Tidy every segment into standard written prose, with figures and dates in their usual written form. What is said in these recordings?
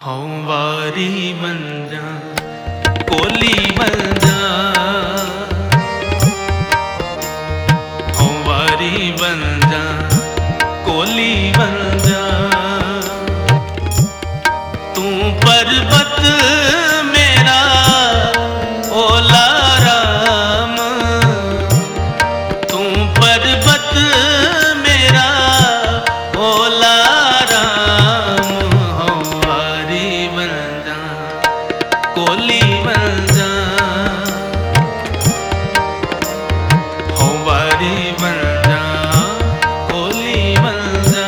हूँ वारी बन जा कोली बन जा, हूँ वारी बन जा कोली बन जा। तू पर्वत मेरा ओला राम, तू पर्वत मेरा ओला राम। हूँ वारी बन जा कोली बन जा, हूँ वारी बन जा कोली बन जा।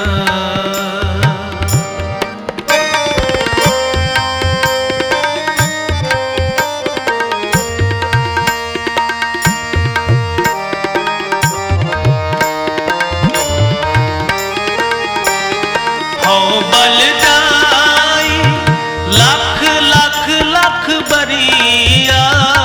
हूँ बल जाई लाख लाख लाख बरिया,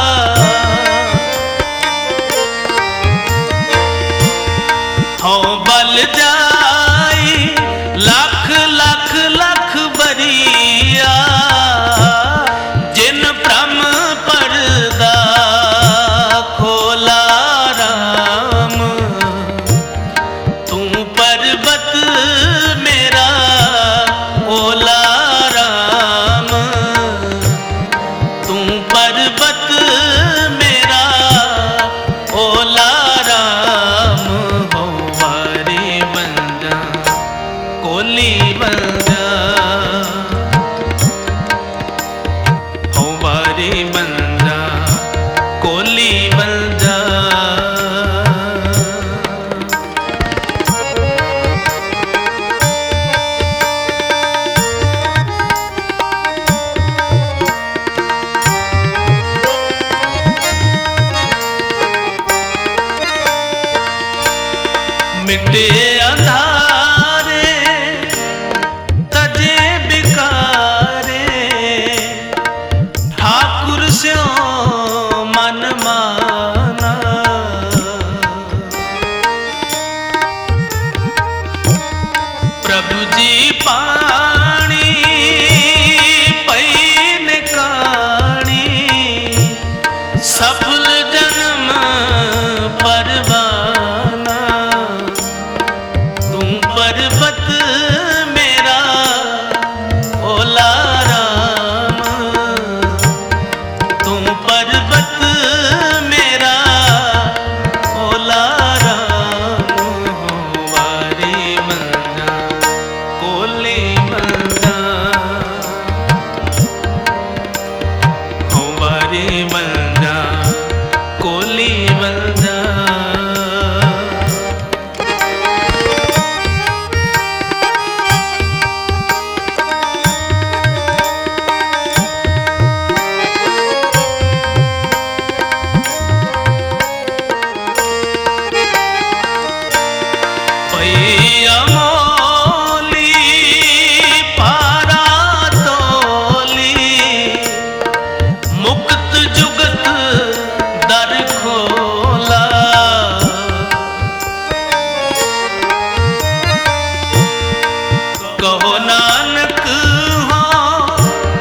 हूँ बल जाई लाख लाख लाख बरिया। जिन भ्रम पर्दा खोला राम, तू पर्वत मेरा ओला राम, तू पर्वत मेरा ओला राम। हो वारी बन जा कोली बन जा, हो वारी बन जा कोली बन जा। मिटे अंधारे तजे बिकारे, ठाकुर स्यों मन माना। प्रभु जी पानी पैन कानी, सफल जन्म परवाना। तू पर्वत मेरा ओला राम, तू पर्वत मेरा ओला राम। हो वारी बन जा कोली बन जा, हो वारी बन जा कोली बन जा। अमोली पारा तोली, मुक्त जुगत दर खोला। कहो नानक हो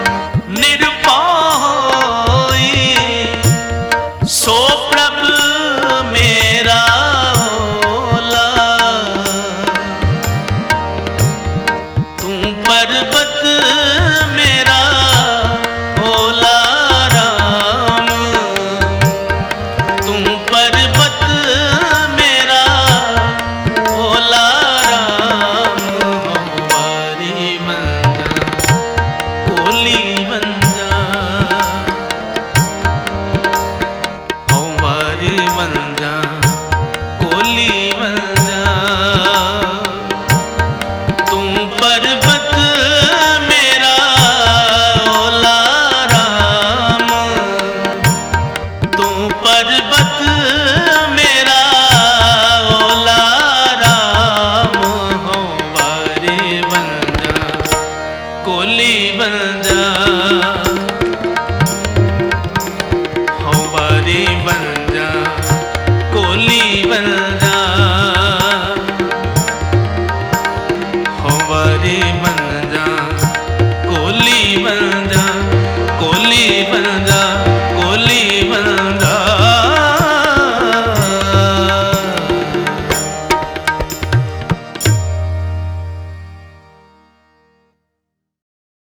निरपय होई, सो प्रभु मेरा ओला। पर्वत मेरा ओला राम, तू पर्वत मेरा ओला राम। हो वारी बन जा कोली बन जा, हो वारी बन जा कोली बन जा। तू पर्वत मेरा ओला राम, तू पर्वत मेरा ओला राम। हो वारी बन जा कोली बन जा।